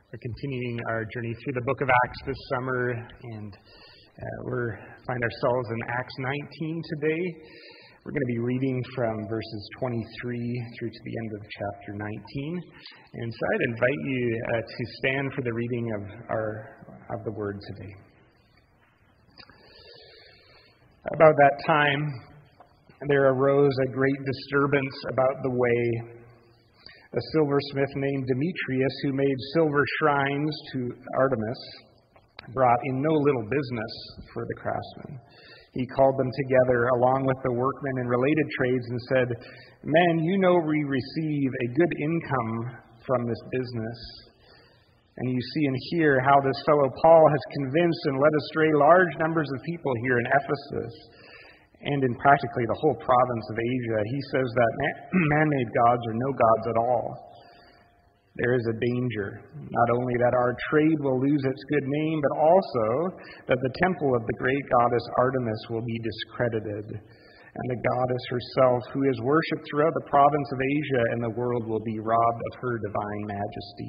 We're continuing our journey through the book of Acts this summer, and we find ourselves in Acts 19 today. We're going to be reading from verses 23 through to the end of chapter 19. And so I'd invite you to stand for the reading of the word today. About that time, there arose a great disturbance about the way. A silversmith named Demetrius, who made silver shrines to Artemis, brought in no little business for the craftsmen. He called them together along with the workmen in related trades and said, "Men, you know we receive a good income from this business. And you see and hear how this fellow Paul has convinced and led astray large numbers of people here in Ephesus and in practically the whole province of Asia. He says that man-made gods are no gods at all. There is a danger, not only that our trade will lose its good name, but also that the temple of the great goddess Artemis will be discredited, and the goddess herself, who is worshipped throughout the province of Asia and the world, will be robbed of her divine majesty."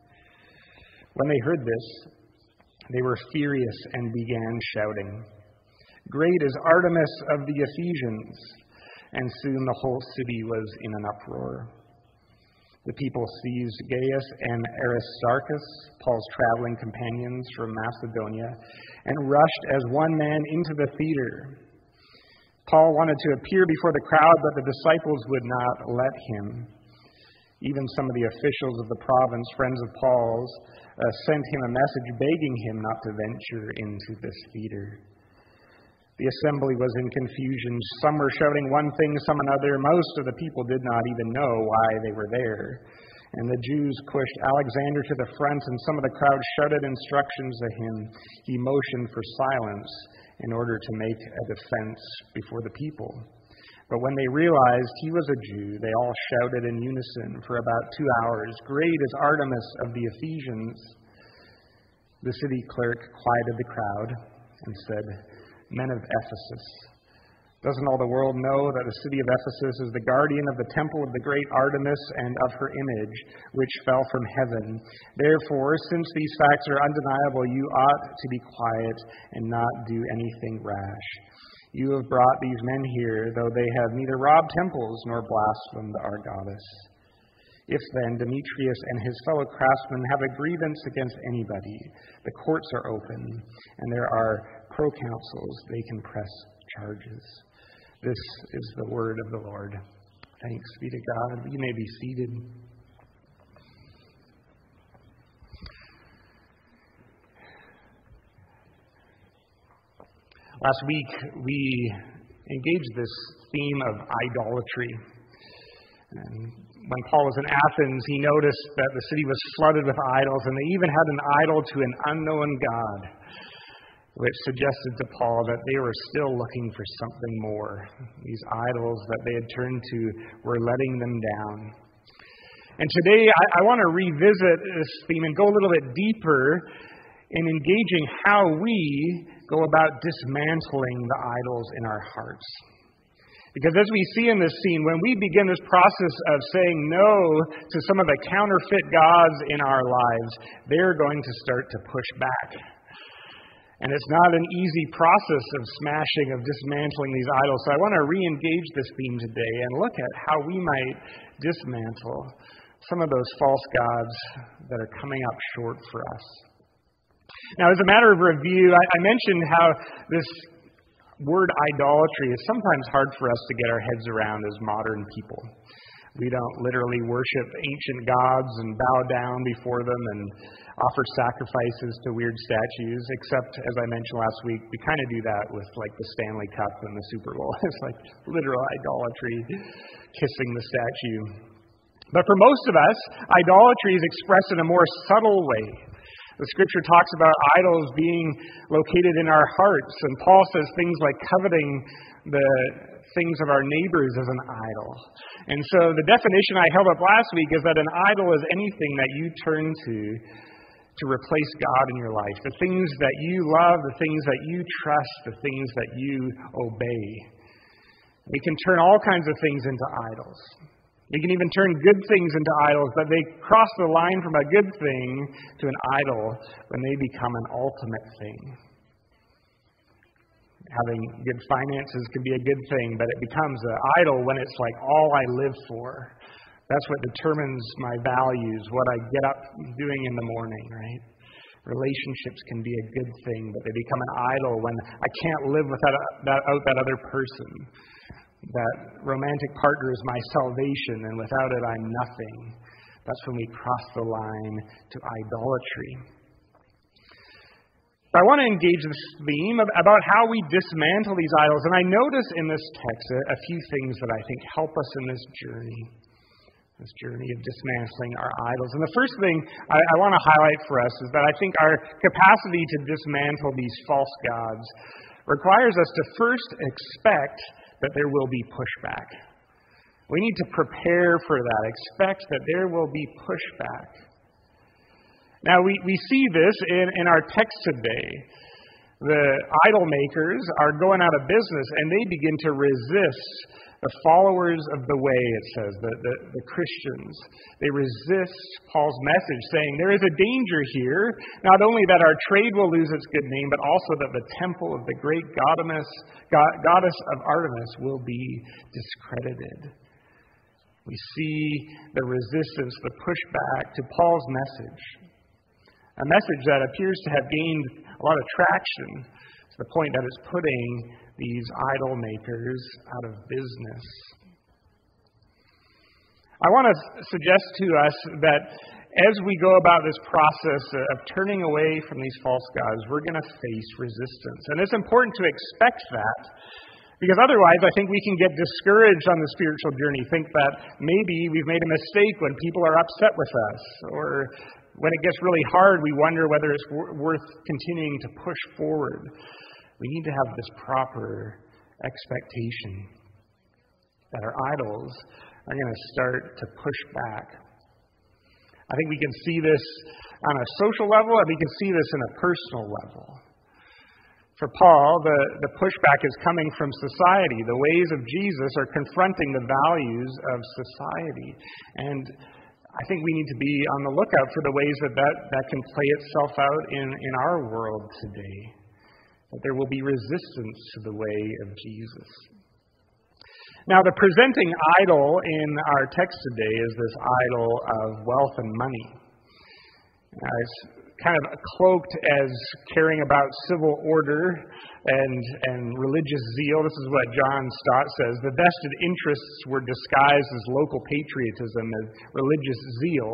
When they heard this, they were furious and began shouting, "Great is Artemis of the Ephesians!" And soon the whole city was in an uproar. The people seized Gaius and Aristarchus, Paul's traveling companions from Macedonia, and rushed as one man into the theater. Paul wanted to appear before the crowd, but the disciples would not let him. Even some of the officials of the province, friends of Paul's, sent him a message begging him not to venture into this theater. The assembly was in confusion. Some were shouting one thing, some another. Most of the people did not even know why they were there. And the Jews pushed Alexander to the front, and some of the crowd shouted instructions to him. He motioned for silence in order to make a defense before the people. But when they realized he was a Jew, they all shouted in unison for about 2 hours, "Great is Artemis of the Ephesians!" The city clerk quieted the crowd and said, "Men of Ephesus, doesn't all the world know that the city of Ephesus is the guardian of the temple of the great Artemis and of her image, which fell from heaven? Therefore, since these facts are undeniable, you ought to be quiet and not do anything rash. You have brought these men here, though they have neither robbed temples nor blasphemed our goddess. If then Demetrius and his fellow craftsmen have a grievance against anybody, the courts are open, and there are proconsuls, they can press charges." This is the word of the Lord. Thanks be to God. You may be seated. Last week, we engaged this theme of idolatry. And when Paul was in Athens, he noticed that the city was flooded with idols, and they even had an idol to an unknown God, which suggested to Paul that they were still looking for something more. These idols that they had turned to were letting them down. And today, I want to revisit this theme and go a little bit deeper in engaging how we go about dismantling the idols in our hearts. Because as we see in this scene, when we begin this process of saying no to some of the counterfeit gods in our lives, they're going to start to push back. And it's not an easy process of smashing, of dismantling these idols. So I want to re-engage this theme today and look at how we might dismantle some of those false gods that are coming up short for us. Now, as a matter of review, I mentioned how this word idolatry is sometimes hard for us to get our heads around as modern people. We don't literally worship ancient gods and bow down before them and offer sacrifices to weird statues, except, as I mentioned last week, we kind of do that with like the Stanley Cup and the Super Bowl. It's like literal idolatry, kissing the statue. But for most of us, idolatry is expressed in a more subtle way. The Scripture talks about idols being located in our hearts, and Paul says things like coveting the things of our neighbors as an idol. And so the definition I held up last week is that an idol is anything that you turn to replace God in your life. The things that you love, the things that you trust, the things that you obey. We can turn all kinds of things into idols. We can even turn good things into idols, but they cross the line from a good thing to an idol when they become an ultimate thing. Having good finances can be a good thing, but it becomes an idol when it's like all I live for. That's what determines my values, what I get up doing in the morning, right? Relationships can be a good thing, but they become an idol when I can't live without that other person. That romantic partner is my salvation, and without it, I'm nothing. That's when we cross the line to idolatry. I want to engage this theme about how we dismantle these idols. And I notice in this text a few things that I think help us in this journey of dismantling our idols. And the first thing I want to highlight for us is that I think our capacity to dismantle these false gods requires us to first expect that there will be pushback. We need to prepare for that, expect that there will be pushback. Now, we see this in our text today. The idol makers are going out of business, and they begin to resist the followers of the way, it says, the Christians. They resist Paul's message, saying there is a danger here, not only that our trade will lose its good name, but also that the temple of the great goddess of Artemis will be discredited. We see the resistance, the pushback to Paul's message. A message that appears to have gained a lot of traction to the point that it's putting these idol makers out of business. I want to suggest to us that as we go about this process of turning away from these false gods, we're going to face resistance. And it's important to expect that, because otherwise I think we can get discouraged on the spiritual journey, think that maybe we've made a mistake when people are upset with us, or when it gets really hard, we wonder whether it's worth continuing to push forward. We need to have this proper expectation that our idols are going to start to push back. I think we can see this on a social level, and we can see this in a personal level. For Paul, the pushback is coming from society. The ways of Jesus are confronting the values of society. And I think we need to be on the lookout for the ways that can play itself out in our world today. That there will be resistance to the way of Jesus. Now, the presenting idol in our text today is this idol of wealth and money. It's kind of cloaked as caring about civil order and religious zeal. This is what John Stott says. The vested interests were disguised as local patriotism, as religious zeal.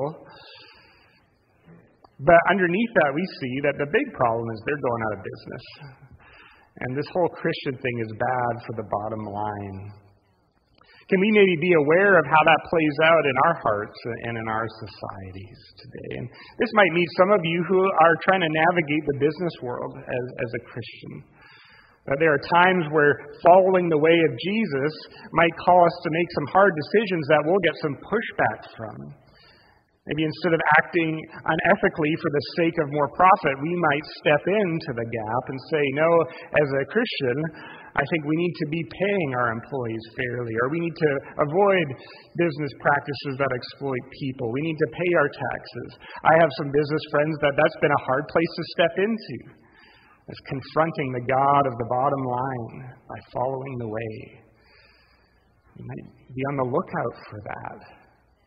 But underneath that, we see that the big problem is they're going out of business. And this whole Christian thing is bad for the bottom line. Can we maybe be aware of how that plays out in our hearts and in our societies today? And this might meet some of you who are trying to navigate the business world as a Christian. There are times where following the way of Jesus might call us to make some hard decisions that we'll get some pushback from. Maybe instead of acting unethically for the sake of more profit, we might step into the gap and say, no, as a Christian, I think we need to be paying our employees fairly, or we need to avoid business practices that exploit people. We need to pay our taxes. I have some business friends that's been a hard place to step into. It's confronting the God of the bottom line by following the way. You might be on the lookout for that.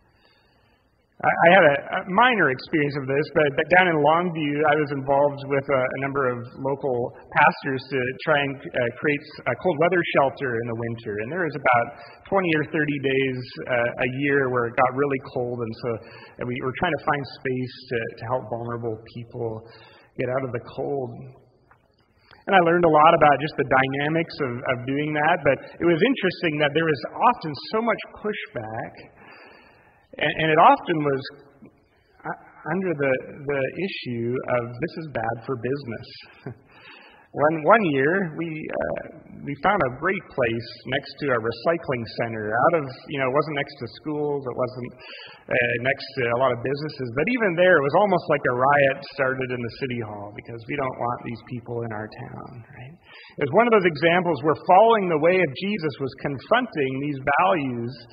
I had a minor experience of this, but down in Longview, I was involved with a number of local pastors to try and create a cold weather shelter in the winter. And there was about 20 or 30 days a year where it got really cold, and so we were trying to find space to help vulnerable people get out of the cold. And I learned a lot about just the dynamics of doing that, but it was interesting that there was often so much pushback. And it often was under the issue of this is bad for business. One year we found a great place next to a recycling center. It wasn't next to schools, it wasn't next to a lot of businesses, but even there it was almost like a riot started in the city hall because we don't want these people in our town. Right? It was one of those examples where following the way of Jesus was confronting these values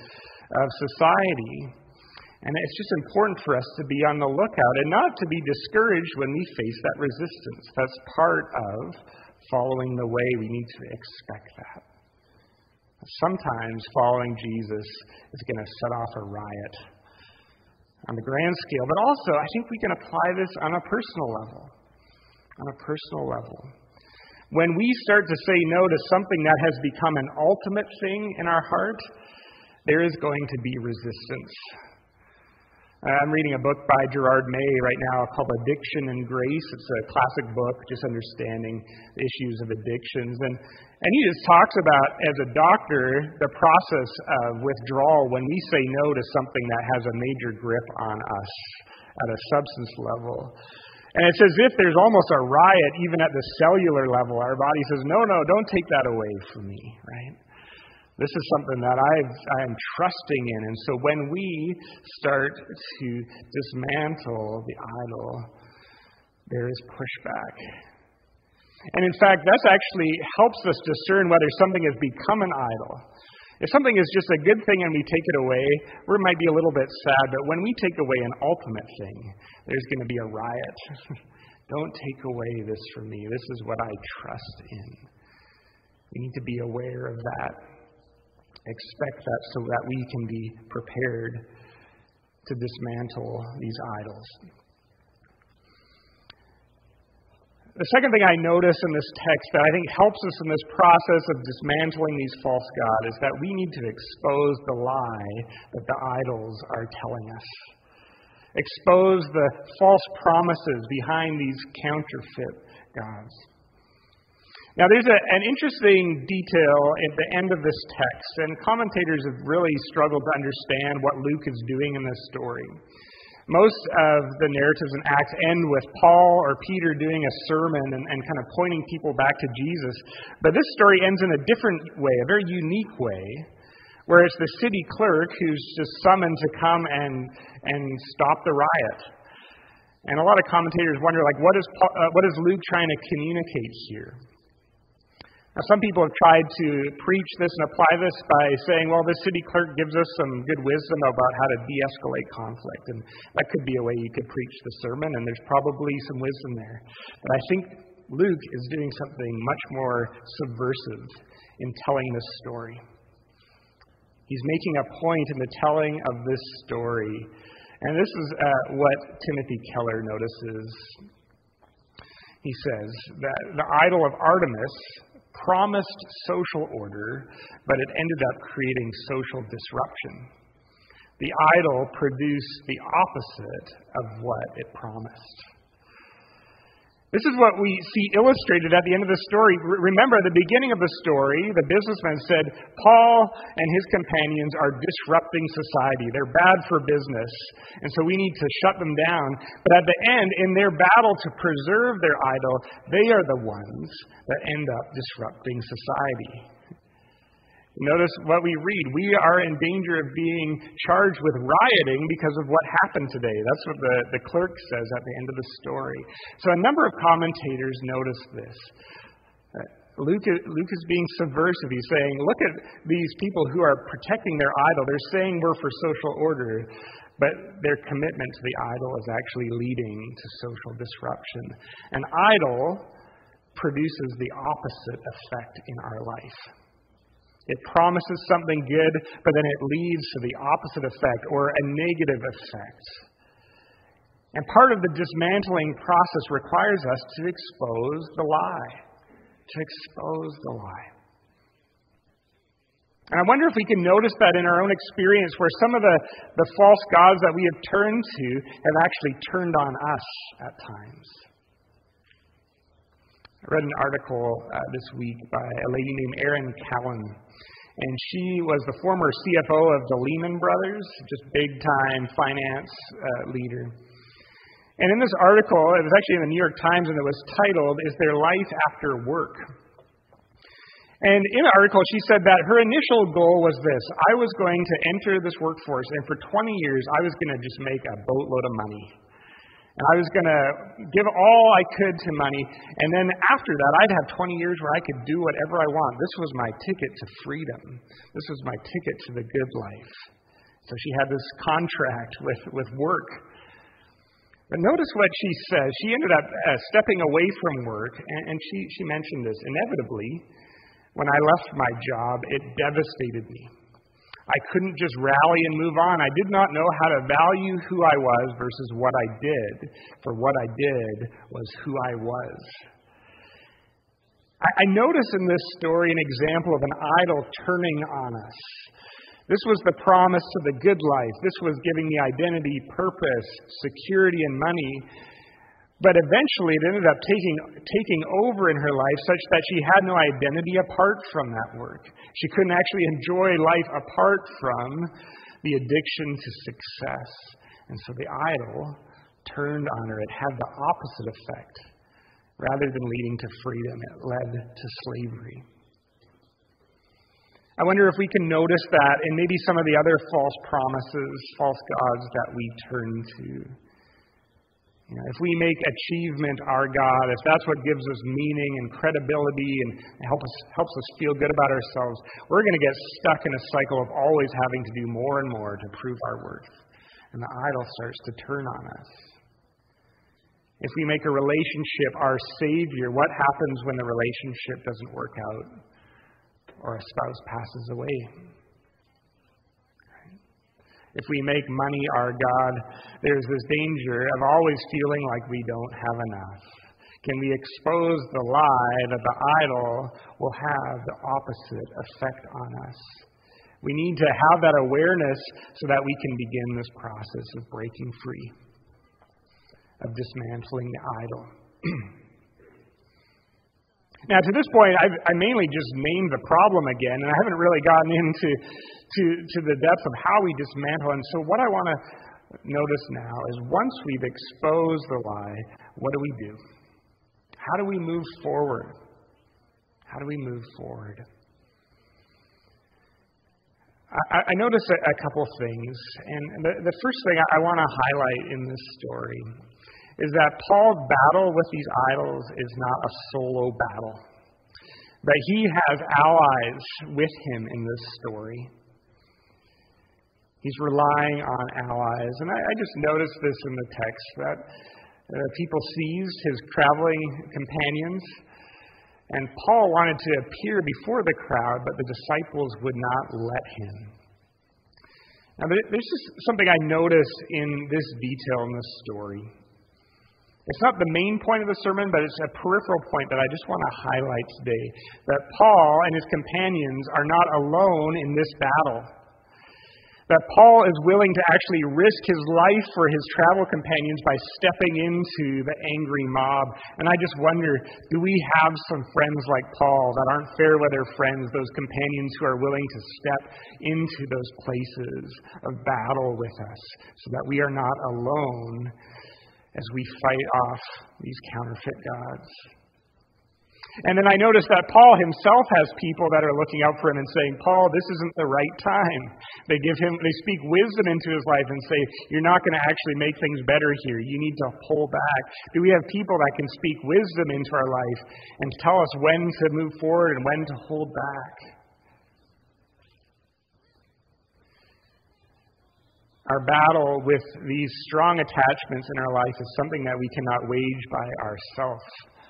of society. And it's just important for us to be on the lookout and not to be discouraged when we face that resistance. That's part of following the way. We need to expect that. Sometimes following Jesus is going to set off a riot on the grand scale, but also I think we can apply this on a personal level. On a personal level. When we start to say no to something that has become an ultimate thing in our heart, there is going to be resistance. I'm reading a book by Gerard May right now called Addiction and Grace. It's a classic book, just understanding the issues of addictions. And he just talks about, as a doctor, the process of withdrawal when we say no to something that has a major grip on us at a substance level. And it's as if there's almost a riot even at the cellular level. Our body says, no, don't take that away from me, right? This is something that I am trusting in. And so when we start to dismantle the idol, there is pushback. And in fact, that actually helps us discern whether something has become an idol. If something is just a good thing and we take it away, we might be a little bit sad. But when we take away an ultimate thing, there's going to be a riot. Don't take away this from me. This is what I trust in. We need to be aware of that. Expect that so that we can be prepared to dismantle these idols. The second thing I notice in this text that I think helps us in this process of dismantling these false gods is that we need to expose the lie that the idols are telling us. Expose the false promises behind these counterfeit gods. Now, there's an interesting detail at the end of this text, and commentators have really struggled to understand what Luke is doing in this story. Most of the narratives and Acts end with Paul or Peter doing a sermon and kind of pointing people back to Jesus. But this story ends in a different way, a very unique way, where it's the city clerk who's just summoned to come and stop the riot. And a lot of commentators wonder, what is Luke trying to communicate here? Now, some people have tried to preach this and apply this by saying, well, this city clerk gives us some good wisdom about how to de-escalate conflict. And that could be a way you could preach the sermon, and there's probably some wisdom there. But I think Luke is doing something much more subversive in telling this story. He's making a point in the telling of this story. And this is what Timothy Keller notices. He says that the idol of Artemis promised social order, but it ended up creating social disruption. The idol produced the opposite of what it promised. This is what we see illustrated at the end of the story. Remember, at the beginning of the story, the businessman said, Paul and his companions are disrupting society. They're bad for business, and so we need to shut them down. But at the end, in their battle to preserve their idol, they are the ones that end up disrupting society. Notice what we read. We are in danger of being charged with rioting because of what happened today. That's what the clerk says at the end of the story. So a number of commentators notice this. Luke is being subversive. He's saying, look at these people who are protecting their idol. They're saying we're for social order, but their commitment to the idol is actually leading to social disruption. An idol produces the opposite effect in our life. It promises something good, but then it leads to the opposite effect or a negative effect. And part of the dismantling process requires us to expose the lie. To expose the lie. And I wonder if we can notice that in our own experience where some of the false gods that we have turned to have actually turned on us at times. I read an article this week by a lady named Erin Callan. And she was the former CFO of the Lehman Brothers, just big-time finance leader. And in this article, it was actually in the New York Times, and it was titled, Is There Life After Work? And in the article, she said that her initial goal was this. I was going to enter this workforce, and for 20 years, I was going to just make a boatload of money. And I was going to give all I could to money. And then after that, I'd have 20 years where I could do whatever I want. This was my ticket to freedom. This was my ticket to the good life. So she had this contract with work. But notice what she says. She ended up stepping away from work, and she mentioned this. Inevitably, when I left my job, it devastated me. I couldn't just rally and move on. I did not know how to value who I was versus what I did, for what I did was who I was. I notice in this story an example of an idol turning on us. This was the promise of the good life. This was giving me identity, purpose, security, and money. But eventually it ended up taking over in her life such that she had no identity apart from that work. She couldn't actually enjoy life apart from the addiction to success. And so the idol turned on her. It had the opposite effect. Rather than leading to freedom, it led to slavery. I wonder if we can notice that in maybe some of the other false promises, false gods that we turn to. If we make achievement our God, if that's what gives us meaning and credibility and helps us feel good about ourselves, we're going to get stuck in a cycle of always having to do more and more to prove our worth. And the idol starts to turn on us. If we make a relationship our Savior, what happens when the relationship doesn't work out or a spouse passes away? If we make money our God, there's this danger of always feeling like we don't have enough. Can we expose the lie that the idol will have the opposite effect on us? We need to have that awareness so that we can begin this process of breaking free, of dismantling the idol. Now, to this point, I mainly just named the problem again, and I haven't really gotten into the depth of how we dismantle. And so what I want to notice now is once we've exposed the lie, what do? How do we move forward? How do we move forward? I notice a couple things, and the first thing I want to highlight in this story is that Paul's battle with these idols is not a solo battle, but he has allies with him in this story. He's relying on allies, and I just noticed this in the text, that people seized his traveling companions, and Paul wanted to appear before the crowd, but the disciples would not let him. Now, there's just something I notice in this detail in this story. It's not the main point of the sermon, but it's a peripheral point that I just want to highlight today. That Paul and his companions are not alone in this battle. That Paul is willing to actually risk his life for his travel companions by stepping into the angry mob. And I just wonder, do we have some friends like Paul that aren't fair weather friends, those companions who are willing to step into those places of battle with us so that we are not alone as we fight off these counterfeit gods? And then I notice that Paul himself has people that are looking out for him and saying, Paul, this isn't the right time. They speak wisdom into his life and say, you're not going to actually make things better here. You need to pull back. Do we have people that can speak wisdom into our life and tell us when to move forward and when to hold back? Our battle with these strong attachments in our life is something that we cannot wage by ourselves.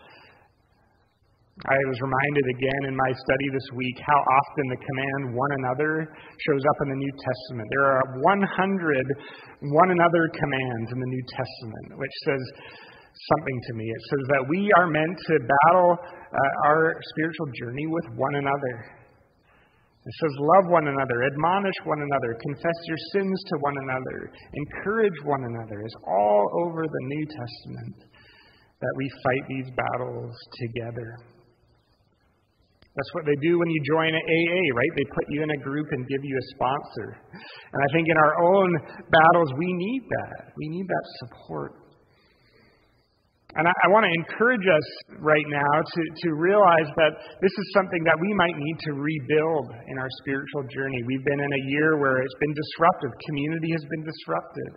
I was reminded again in my study this week how often the command one another shows up in the New Testament. There are 100 one another commands in the New Testament, which says something to me. It says that we are meant to battle our spiritual journey with one another. It says, love one another, admonish one another, confess your sins to one another, encourage one another. It's all over the New Testament that we fight these battles together. That's what they do when you join an AA, right? They put you in a group and give you a sponsor. And I think in our own battles, we need that. We need that support. And I want to encourage us right now to realize that this is something that we might need to rebuild in our spiritual journey. We've been in a year where it's been disruptive. Community has been disrupted.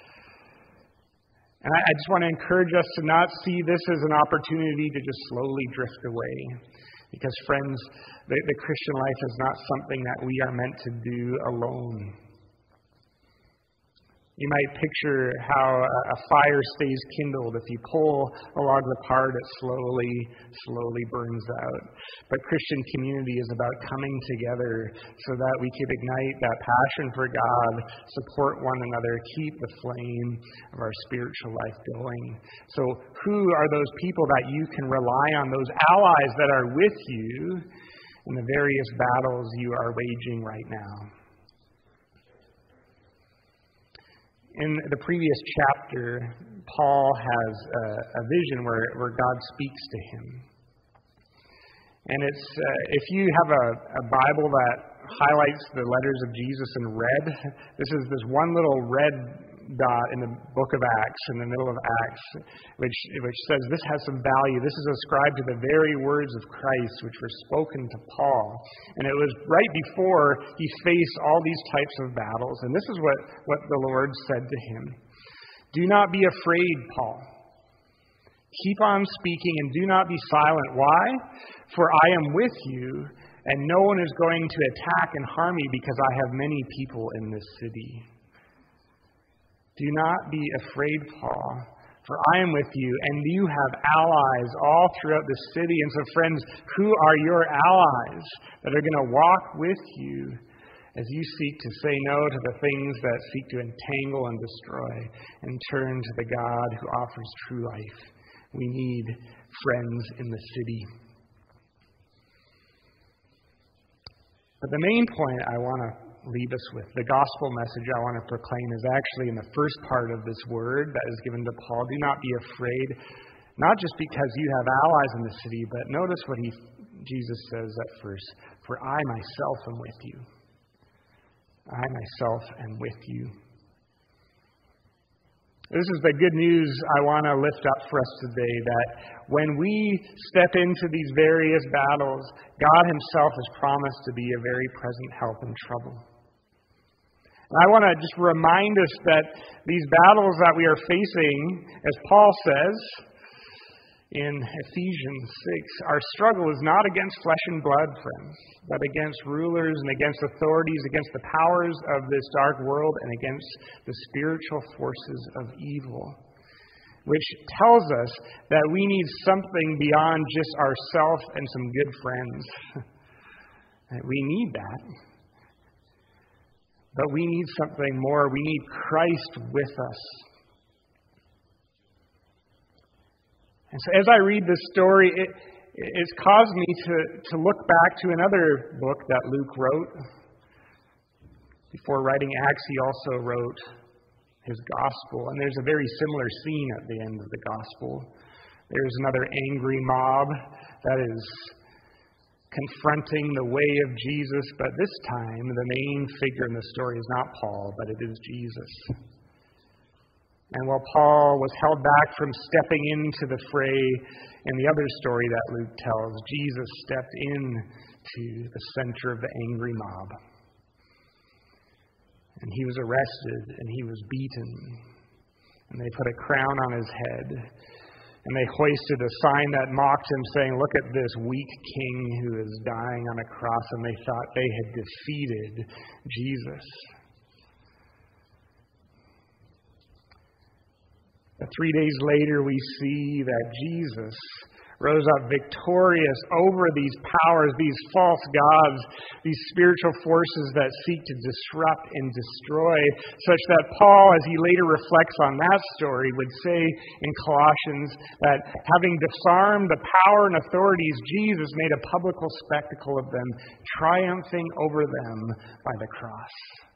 And I just want to encourage us to not see this as an opportunity to just slowly drift away. Because, friends, the Christian life is not something that we are meant to do alone. You might picture how a fire stays kindled. If you pull a log apart, it slowly burns out. But Christian community is about coming together so that we could ignite that passion for God, support one another, keep the flame of our spiritual life going. So who are those people that you can rely on, those allies that are with you in the various battles you are waging right now? In the previous chapter, Paul has a vision where God speaks to him. And it's if you have a Bible that highlights the letters of Jesus in red, this is this one little red dot in the book of Acts, in the middle of Acts, which says this has some value. This is ascribed to the very words of Christ which were spoken to Paul. And it was right before he faced all these types of battles. And this is what the Lord said to him. Do not be afraid, Paul. Keep on speaking and do not be silent. Why? For I am with you, and no one is going to attack and harm me because I have many people in this city. Do not be afraid, Paul, for I am with you, and you have allies all throughout the city. And so, friends, who are your allies that are going to walk with you as you seek to say no to the things that seek to entangle and destroy and turn to the God who offers true life? We need friends in the city. But the main point I want to leave us with, the gospel message I want to proclaim, is actually in the first part of this word that is given to Paul. Do not be afraid, not just because you have allies in the city, but notice what Jesus says at first. For I myself am with you. I myself am with you. This is the good news I want to lift up for us today, that when we step into these various battles, God himself has promised to be a very present help in trouble. And I want to just remind us that these battles that we are facing, as Paul says in Ephesians 6, our struggle is not against flesh and blood, friends, but against rulers and against authorities, against the powers of this dark world, and against the spiritual forces of evil, which tells us that we need something beyond just ourselves and some good friends. We need that. But we need something more. We need Christ with us. And so as I read this story, it's caused me to look back to another book that Luke wrote. Before writing Acts, he also wrote his gospel. And there's a very similar scene at the end of the gospel. There's another angry mob that is confronting the way of Jesus, but this time the main figure in the story is not Paul, but it is Jesus. And while Paul was held back from stepping into the fray in the other story that Luke tells, Jesus stepped into the center of the angry mob. And he was arrested, and he was beaten, and they put a crown on his head, and they hoisted a sign that mocked him, saying, "Look at this weak king who is dying on a cross," and they thought they had defeated Jesus. But 3 days later, we see that Jesus rose up victorious over these powers, these false gods, these spiritual forces that seek to disrupt and destroy, such that Paul, as he later reflects on that story, would say in Colossians that having disarmed the power and authorities, Jesus made a public spectacle of them, triumphing over them by the cross.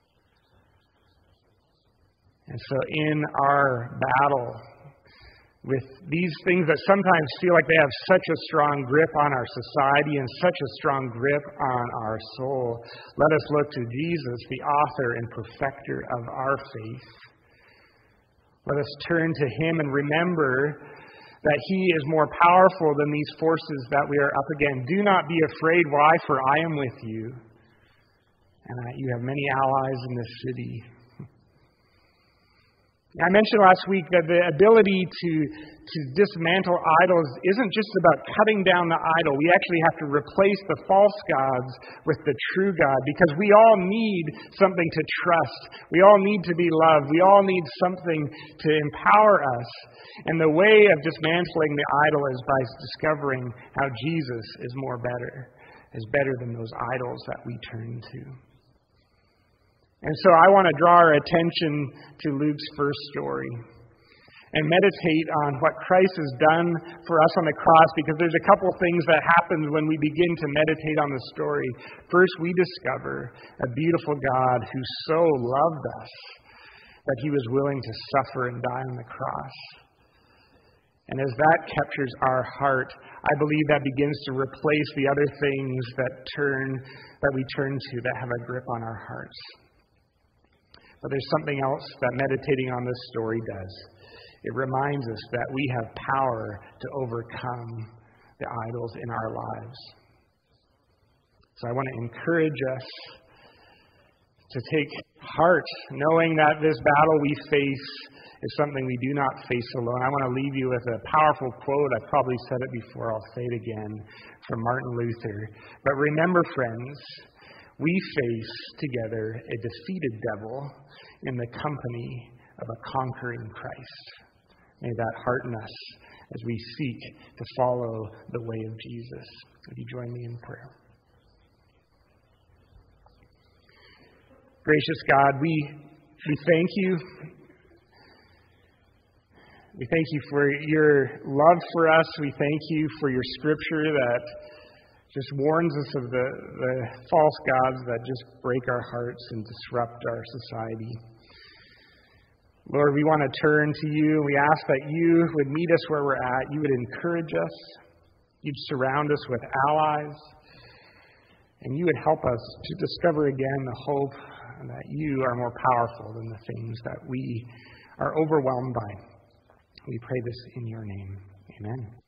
And so in our battle with these things that sometimes feel like they have such a strong grip on our society and such a strong grip on our soul, let us look to Jesus, the author and perfecter of our faith. Let us turn to him and remember that he is more powerful than these forces that we are up against. Do not be afraid. Why? For I am with you, and you have many allies in this city. I mentioned last week that the ability to dismantle idols isn't just about cutting down the idol. We actually have to replace the false gods with the true God, because we all need something to trust. We all need to be loved. We all need something to empower us. And the way of dismantling the idol is by discovering how Jesus is better than those idols that we turn to. And so I want to draw our attention to Luke's first story and meditate on what Christ has done for us on the cross, because there's a couple things that happen when we begin to meditate on the story. First, we discover a beautiful God who so loved us that he was willing to suffer and die on the cross. And as that captures our heart, I believe that begins to replace the other things that we turn to that have a grip on our hearts. But there's something else that meditating on this story does. It reminds us that we have power to overcome the idols in our lives. So I want to encourage us to take heart, knowing that this battle we face is something we do not face alone. I want to leave you with a powerful quote. I've probably said it before. I'll say it again, from Martin Luther. But remember, friends, we face together a defeated devil in the company of a conquering Christ. May that hearten us as we seek to follow the way of Jesus. Would you join me in prayer? Gracious God, we thank you. We thank you for your love for us. We thank you for your scripture that just warns us of the false gods that just break our hearts and disrupt our society. Lord, we want to turn to you. We ask that you would meet us where we're at. You would encourage us. You'd surround us with allies. And you would help us to discover again the hope that you are more powerful than the things that we are overwhelmed by. We pray this in your name. Amen.